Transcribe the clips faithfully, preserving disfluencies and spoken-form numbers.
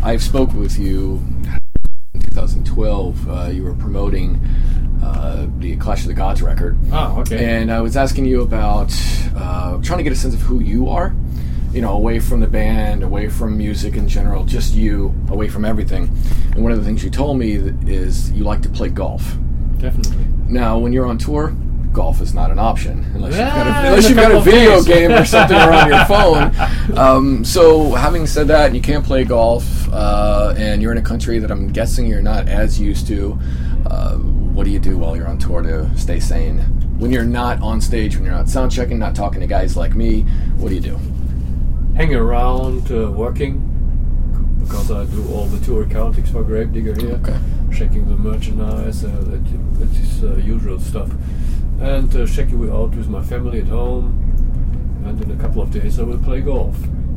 I spoke with you in twenty twelve. Uh, you were promoting uh, the Clash of the Gods record. Oh, okay. And I was asking you about uh, trying to get a sense of who you are, you know, away from the band, away from music in general, just you, away from everything. And one of the things you told me is you like to play golf. Definitely. Now, when you're on tour, golf is not an option unless yeah, you've got a, unless you've got a video days. game or something around your phone. Um, so, having said that, you can't play golf, uh, and you're in a country that I'm guessing you're not as used to. Uh, what do you do while you're on tour to stay sane? When you're not on stage, when you're not sound checking, not talking to guys like me, what do you do? Hang around, uh, working, because I do all the tour accountings for Gravedigger here. Okay. Checking the merchandise, uh, that, that is uh, usual stuff. And uh, checking it out with my family at home. And in a couple of days I will play golf.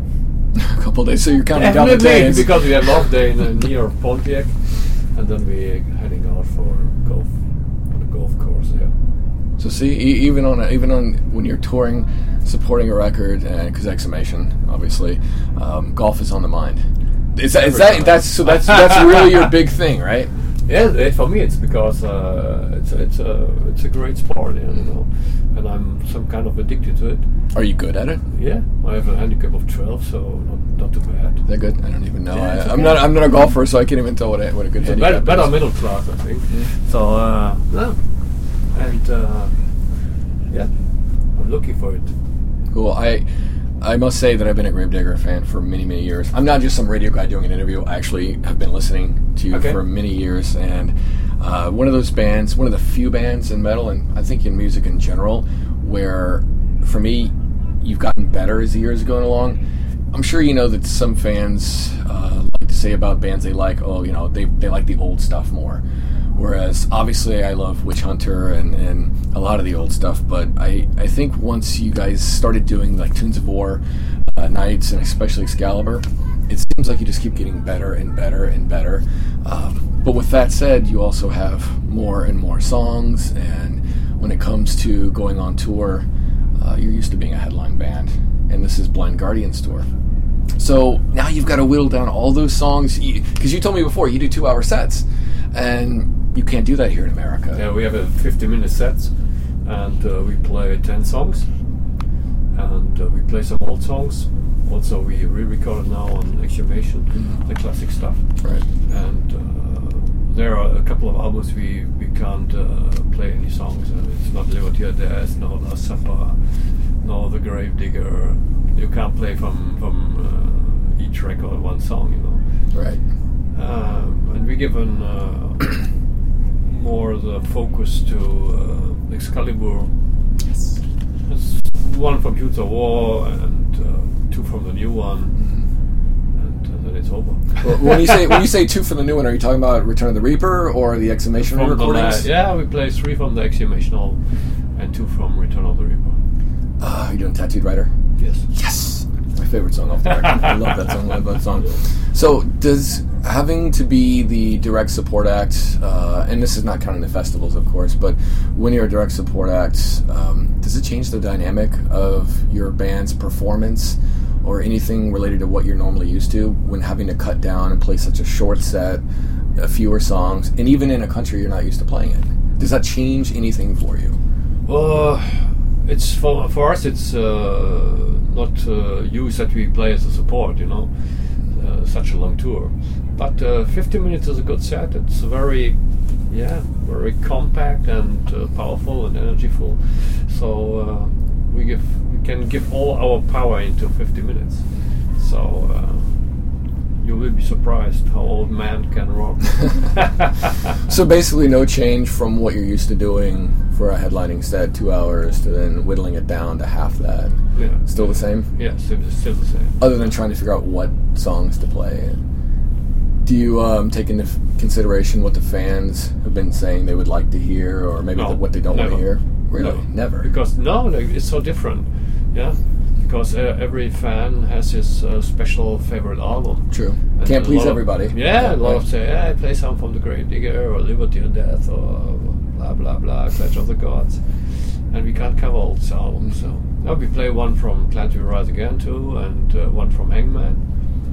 A couple of days, so you're counting down Definitely, the days. because we have off day in, uh, near Pontiac. And then we're heading out for golf, on the golf course there. So see, e- even on a, even on when you're touring, supporting a record, because Exhumation, obviously, um, golf is on the mind. Is that, is that that's so that's that's really your big thing, right? Yeah, it, for me it's because uh, it's it's a it's a great sport, yeah, you know, and I'm some kind of addicted to it. Are you good at it? Yeah, I have a handicap of twelve, so not not too bad. Is that good? I don't even know. Yeah, I, okay. I'm not I'm not a golfer, so I can't even tell what a, what a good It's handicap better, better is. middle class, I think. Mm. So uh, yeah, and uh, yeah, I'm looking for it. Cool. I I must say that I've been a Gravedigger fan for many, many years. I'm not just some radio guy doing an interview. I actually have been listening to you Okay. for many years, and uh, one of those bands, one of the few bands in metal, and I think in music in general, where, for me, you've gotten better as the years are going along. I'm sure you know that some fans uh, like to say about bands they like, oh, you know, they, they like the old stuff more. Whereas, obviously, I love Witch Hunter and, and a lot of the old stuff, but I, I think once you guys started doing, like, Tunes of War, uh, Nights, and especially Excalibur, it seems like you just keep getting better and better and better. Um, but with that said, you also have more and more songs, and when it comes to going on tour, uh, you're used to being a headline band, and this is Blind Guardian's tour. So now you've got to whittle down all those songs, because you told me before, you do two-hour sets, and you can't do that here in America. Yeah, we have a fifty-minute sets, and uh, we play ten songs, and uh, we play some old songs. Also, we re-recorded now on Exhumation, mm-hmm. the classic stuff. Right. And uh, there are a couple of albums we we can't uh, play any songs. Uh, it's not Liberty or Death, no Last Supper, no The Gravedigger. You can't play from from uh, each record one song, you know. Right. Um, and we given uh, more the focus to uh, Excalibur. Yes. There's one from Tunes of War and uh, two from the new one, mm-hmm. and uh, then it's over. Well, when you say when you say two from the new one, are you talking about Return of the Reaper or the Exhumation From recordings? The, yeah, we play three from the Exhumation Hall and two from Return of the Reaper. Uh, are you doing Tattooed Rider? Yes. Yes! My favorite song off the record. I love that song. I love that song. So, does having to be the direct support act, uh, and this is not counting the festivals, of course, but when you're a direct support act, um, does it change the dynamic of your band's performance or anything related to what you're normally used to when having to cut down and play such a short set, uh, fewer songs, and even in a country you're not used to playing it? Does that change anything for you? Uh, it's for for us. It's uh, not uh, used that we play as a support, you know, uh, such a long tour. But uh, fifty minutes is a good set. It's very, yeah, very compact and uh, powerful and energyful. So uh, we give we can give all our power into fifty minutes. So uh, you will be surprised how old man can rock. So basically, no change from what you're used to doing for a headlining set, two hours, to then whittling it down to half that. Yeah, Still the same? yeah, still, still the same. Other than trying to figure out what songs to play. Do you um, take into f- consideration what the fans have been saying they would like to hear, or maybe No, the, what they don't want to never. hear? Really? No. Never? Because no, like, it's so different. Yeah, because uh, every fan has his uh, special favorite album. True. And Can't a please lot of- everybody. Yeah, a lot Right. of say, yeah, play some from the Gravedigger or Liberty and Death or blah blah blah, Clash of the Gods, and we can't cover all these albums. So now we play one from Clan to Rise Again too, and uh, one from Hangman.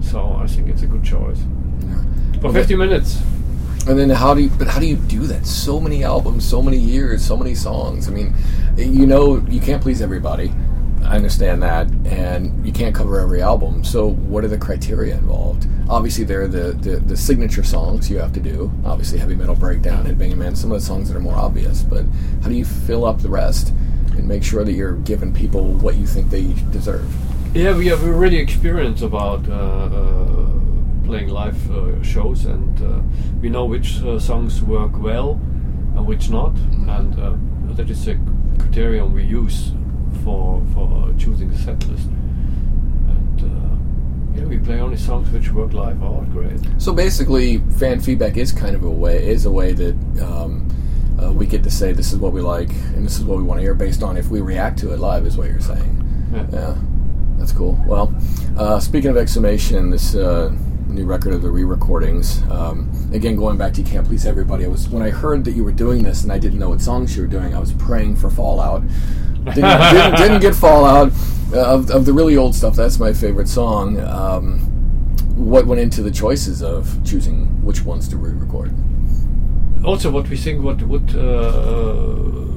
So I think it's a good choice. Yeah. For Okay. fifty minutes. And then how do you? But how do you do that? So many albums, so many years, so many songs. I mean, you know, you can't please everybody. I understand that, and you can't cover every album. So, what are the criteria involved? Obviously, there are the, the, the signature songs you have to do. Obviously, Heavy Metal Breakdown and Bangin' Man, some of the songs that are more obvious. But how do you fill up the rest and make sure that you're giving people what you think they deserve? Yeah, we have really experience about uh, uh, playing live uh, shows, and uh, we know which uh, songs work well and which not, and uh, that is a criterion we use for for choosing the set list. And uh, yeah, we play only songs which work live out great. So basically, fan feedback is kind of a way is a way that um, uh, we get to say this is what we like and this is what we want to hear based on if we react to it live. Is what you're saying? Yeah. Yeah, that's cool. Well, uh, speaking of Exhumation, this uh, new record of the re-recordings. Um, again, going back to You Can't Please Everybody. I was when I heard that you were doing this and I didn't know what songs you were doing. I was praying for Fallout. Didn't, didn't, didn't get Fallout. Uh, of, of the really old stuff, that's my favorite song. Um, what went into the choices of choosing which ones to re-record? Also, what we think what would uh,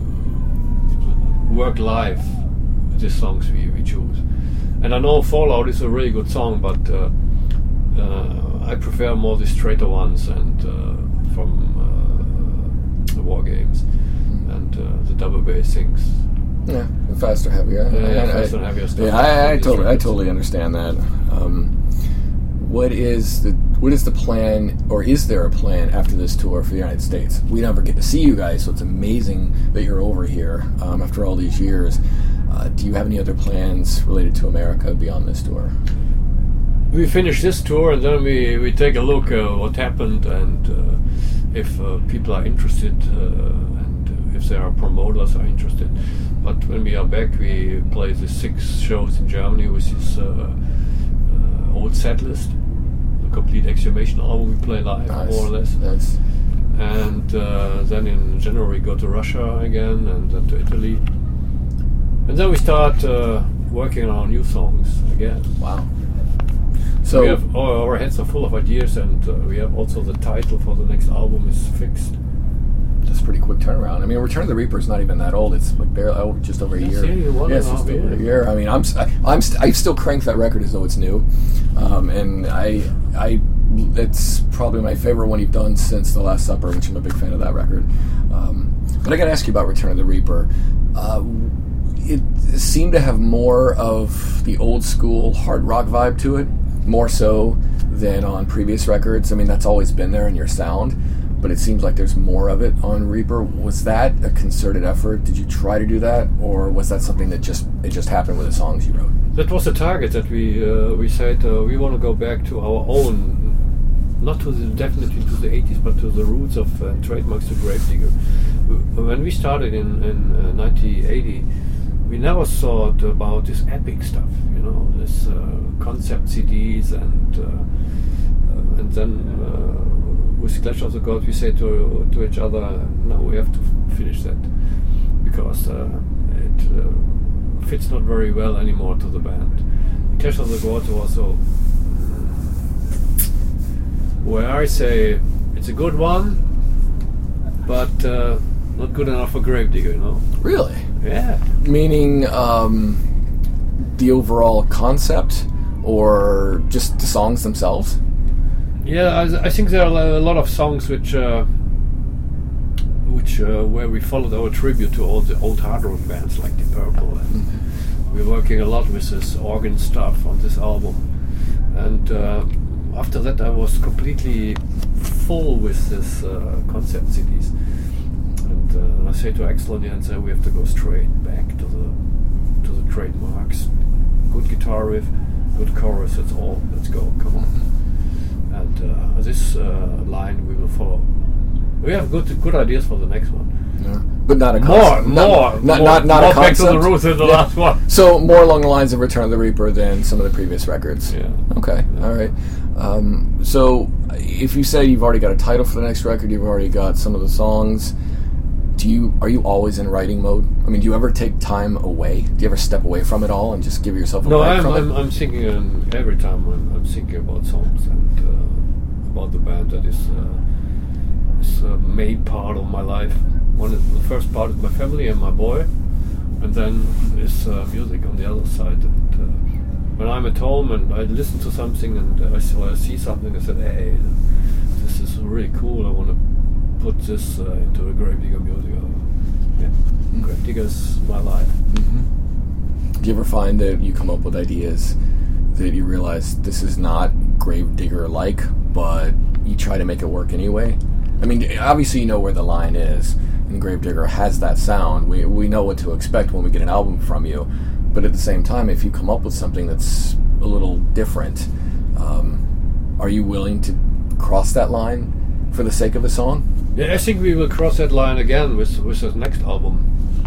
work live, the songs we, we choose. And I know Fallout is a really good song, but uh, uh, I prefer more the straighter ones and uh, from uh, the War Games and uh, the double bass things. Yeah, the faster, heavier. Yeah, yeah, I, faster I, and heavier stuff. Yeah, I, I These totally, I records. totally understand that. Um, what is the what is the plan, or is there a plan after this tour for the United States? We never get to see you guys, so it's amazing that you're over here um, after all these years. Uh, do you have any other plans related to America beyond this tour? We finish this tour and then we, we take a look uh, what happened, and uh, if uh, people are interested uh, and if there are promoters are interested. But when we are back, we play the six shows in Germany with this uh, uh, old set list, the complete Exhumation album we play live, Nice. more or less. That's And uh, then in January go to Russia again, and then to Italy. And then we start uh, working on our new songs again. wow. So So we have our, our heads are full of ideas, and uh, we have also the title for the next album is fixed. that's a pretty quick turnaround. I mean, Return of the Reaper is not even that old. It's like barely oh, just over a Yes, year. yeah, one yes, and a it's half over a years. year. I mean, I'm s- I, I'm st- I still crank that record as though it's new, um, and I I it's probably my favorite one you've done since The Last Supper, which I'm a big fan of that record. Um, but I got to ask you about Return of the Reaper. Uh, it seemed to have more of the old school hard rock vibe to it, more so than on previous records. I mean, that's always been there in your sound, but it seems like there's more of it on Reaper. Was that a concerted effort? Did you try to do that, or was that something that just it just happened with the songs you wrote? That was the target that we uh, we said uh, we want to go back to our own, not to the definitely to the eighties, but to the roots of uh, trademarks to Gravedigger. When we started in in uh, nineteen eighty, we never thought about this epic stuff, you know, this uh, concept C Ds, and uh, uh, and then uh, with Clash of the Gods we said to to each other, no, we have to f- finish that because uh, it uh, fits not very well anymore to the band. Clash of the Gods also, where I say it's a good one, but uh, not good enough for Gravedigger, you know. Really? Yeah. Meaning um, the overall concept, or just the songs themselves? Yeah, I, I think there are a lot of songs which, uh, which uh, where we followed our tribute to all the old hard rock bands like Deep Purple, and mm-hmm. we're working a lot with this organ stuff on this album. And uh, after that, I was completely full with this uh, concept C Ds. And uh, I say to Axel and Jens, we have to go straight back to the to the trademarks. Good guitar riff, good chorus. That's all. Let's go. Come on. And uh, this uh, line we will follow. We have good good ideas for the next one. Yeah. But not a More, concept. more, not, not, more, not, not more a back concept. to the roots in the Yeah. last one. So more along the lines of Return of the Reaper than some of the previous records. Yeah. Okay. Yeah. All right. Um, so if you say you've already got a title for the next record, you've already got some of the songs. do you are you always in writing mode? I mean, do you ever take time away? Do you ever step away from it all and just give yourself a No, break I'm, from I'm, it? I'm thinking um, every time I'm, I'm thinking about songs and uh, about the band that is uh, is a main part of my life. One is, the first part is my family and my boy, and then is uh, music on the other side. And, uh, when I'm at home and I listen to something and uh, I, see, I see something, I said, hey, this is really cool. I want to put this uh, into the Gravedigger music. Uh, yeah, mm-hmm. Gravedigger's my life. Mm-hmm. Do you ever find that you come up with ideas that you realize this is not Gravedigger-like, but you try to make it work anyway? I mean, obviously you know where the line is, and Gravedigger has that sound. We we know what to expect when we get an album from you, but at the same time, if you come up with something that's a little different, um, are you willing to cross that line for the sake of a song? Yeah, I think we will cross that line again with with the next album.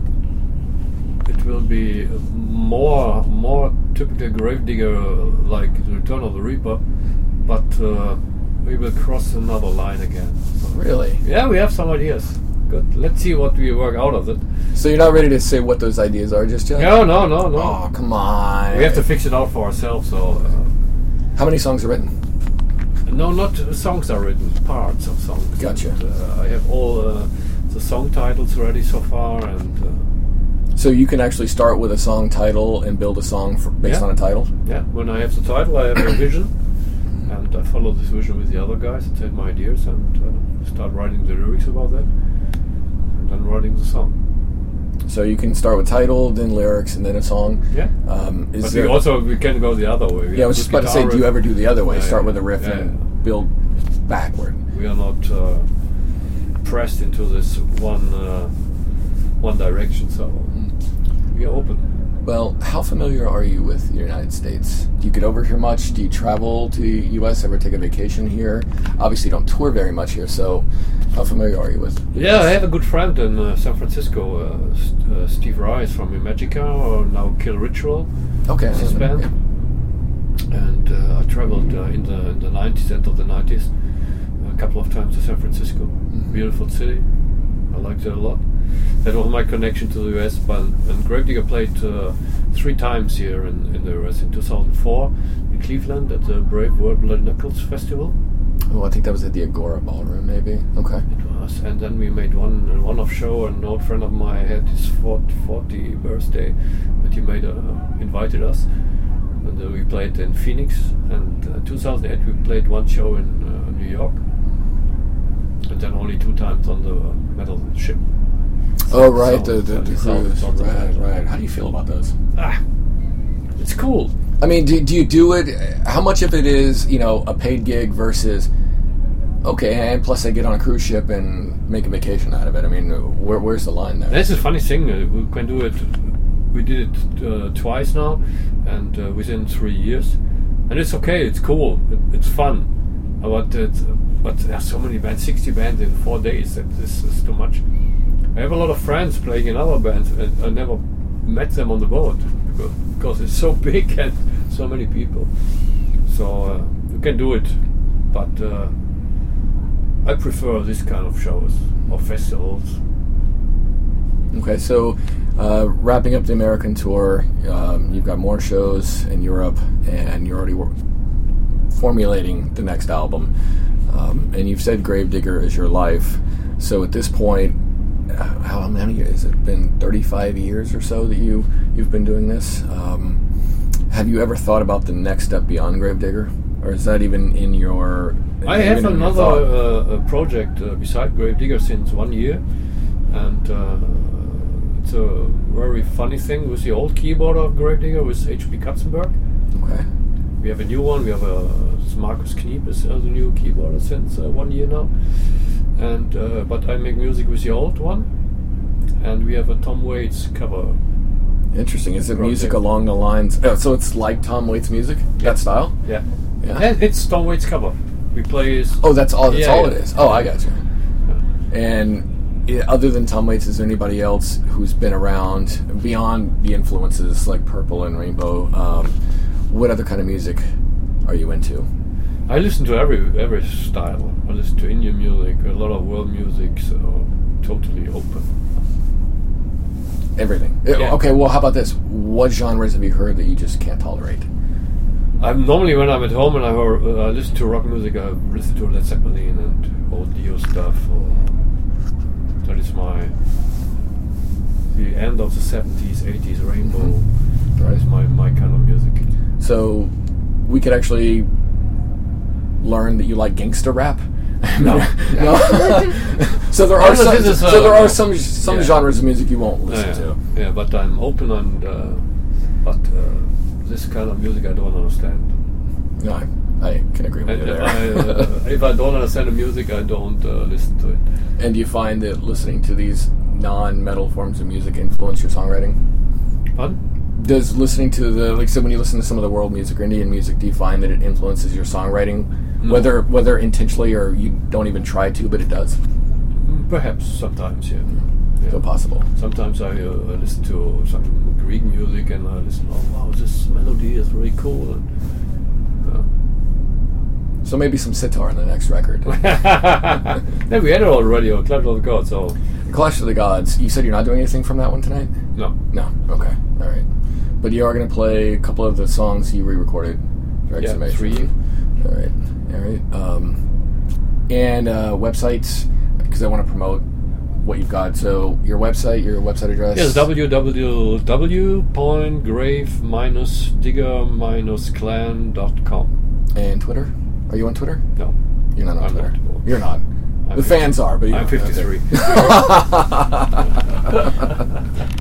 It will be more more typical Gravedigger, like the Return of the Reaper, but uh, we will cross another line again. So, really? Yeah, we have some ideas. Good. Let's see what we work out of it. So you're not ready to say what those ideas are just yet? No, no, no, no. Oh, come on. We have to fix it out for ourselves. So. Uh, How many songs are written? No, not uh, songs are written, parts of songs. Gotcha. And, uh, I have all uh, the song titles ready so far, and uh, so you can actually start with a song title and build a song for, based yeah. on a title? Yeah, when I have the title, I have a vision, and I follow this vision with the other guys and take my ideas and uh, start writing the lyrics about that, and then writing the song. So you can start with title, then lyrics, and then a song. Yeah. Um, is but there, we also we can go the other way. We yeah, I was just about to say, riff. do you ever do the other way? Yeah, start yeah, with a riff yeah, and yeah. build backward. We are not uh, pressed into this one uh, one direction, so we are open. Well, how familiar are you with the United States? Do you get over here much? Do you travel to the U S, ever take a vacation here? Obviously, you don't tour very much here, so how familiar are you with the Yeah, U S? I have a good friend in uh, San Francisco, uh, St- uh, Steve Rice from Imagica, or now Kill Ritual. Okay. His band. Yeah. And uh, I traveled uh, in the in the nineties, end of the nineties, a couple of times to San Francisco. Mm-hmm. Beautiful city. I liked it a lot. That was my connection to the U S. But and Gravedigger played uh, three times here in, in the U S. In two thousand four in Cleveland at the Brave World Blood Knuckles Festival. Oh, I think that was at the Agora Ballroom, maybe. Okay. It was, and then we made one uh, one-off show. An old friend of mine had his fortieth birthday, and he made a, invited us. And uh, we played in Phoenix, and uh, two thousand eight we played one show in uh, New York, and then only two times on the metal ship. Oh, right, Sound- the, the, the sound- cruise. sound- Right, right. How do you feel about those? Ah, it's cool. I mean, do, do you do it? How much of it is, you know, a paid gig versus, okay, and plus I get on a cruise ship and make a vacation out of it? I mean, where, where's the line there? That's a funny thing. Uh, we can do it. We did it uh, twice now, and uh, within three years, and it's okay. It's cool. It, it's fun. Uh, But it, but there are so many bands, sixty bands in four days. That this is too much. I have a lot of friends playing in other bands, and I never met them on the boat because, because it's so big and so many people. So uh, you can do it, but uh, I prefer this kind of shows or festivals. Okay, so uh, wrapping up the American tour, um, you've got more shows in Europe, and you're already wor- formulating the next album. Um, and you've said Gravedigger is your life. So at this point, uh, how many years has it been? thirty-five years or so that you you've been doing this. Um, have you ever thought about the next step beyond Gravedigger, or is that even in your? I even have in your another thought? uh, project uh, beside Gravedigger since one year, and uh, it's a very funny thing with the old keyboard of Gravedigger with H P Katzenberg. Okay. We have a new one. We have a Markus Kniep is uh, the new keyboarder since uh, one year now, and uh, but I make music with the old one, and we have a Tom Waits cover. Interesting. Is it Project. music along the lines? Oh, so it's like Tom Waits music? Yeah. That style? Yeah, Yeah. and it's Tom Waits cover. We play his. Oh, that's all. That's Yeah, all yeah. it is. Oh, I got you. Yeah. And i other than Tom Waits, is there anybody else who's been around beyond the influences like Purple and Rainbow? Um, what other kind of music are you into? I listen to every every style. I listen to Indian music, a lot of world music, so totally open. Everything. Yeah. Okay, well, how about this? What genres have you heard that you just can't tolerate? I'm normally when I'm at home and I hear, uh, listen to rock music, I listen to Led Zeppelin and old Dio stuff. Or that is my the end of the seventies, eighties Rainbow. Mm-hmm. That is my, my kind of music. So we could actually learn that you like gangster rap. No. No. So there are Unless some. it is, uh, so there are some some yeah. genres of music you won't listen yeah, to. yeah, but I'm open and uh, but uh, this kind of music I don't understand. No, I, I can agree with And you if there. I, uh, if I don't understand the music, I don't uh, listen to it. And do you find that listening to these non-metal forms of music influence your songwriting? Pardon? Does listening to the, like, so when you listen to some of the world music or Indian music, do you find that it influences your songwriting, No. whether whether intentionally or you don't even try to, but it does? Perhaps sometimes, yeah. yeah. So possible. Sometimes I uh, listen to some Greek music and I listen, oh wow, this melody is really cool. And, So maybe some sitar on the next record. uh. Yeah, we had it already on Clash of the Gods, so. Clash of the Gods. You said you're not doing anything from that one tonight? No. No. Okay. All right. But you are going to play a couple of the songs you re-recorded. Direct Yeah, Summation. three. All right. All right. Um, and uh, websites, because I want to promote what you've got. So your website, your website address. Yes, w w w dot grave dash digger dash clan dot com. And Twitter. Are you on Twitter? No. You're not on I'm Twitter. not. You're not. I'm the fifty fans are, but you're I'm not. fifty-three.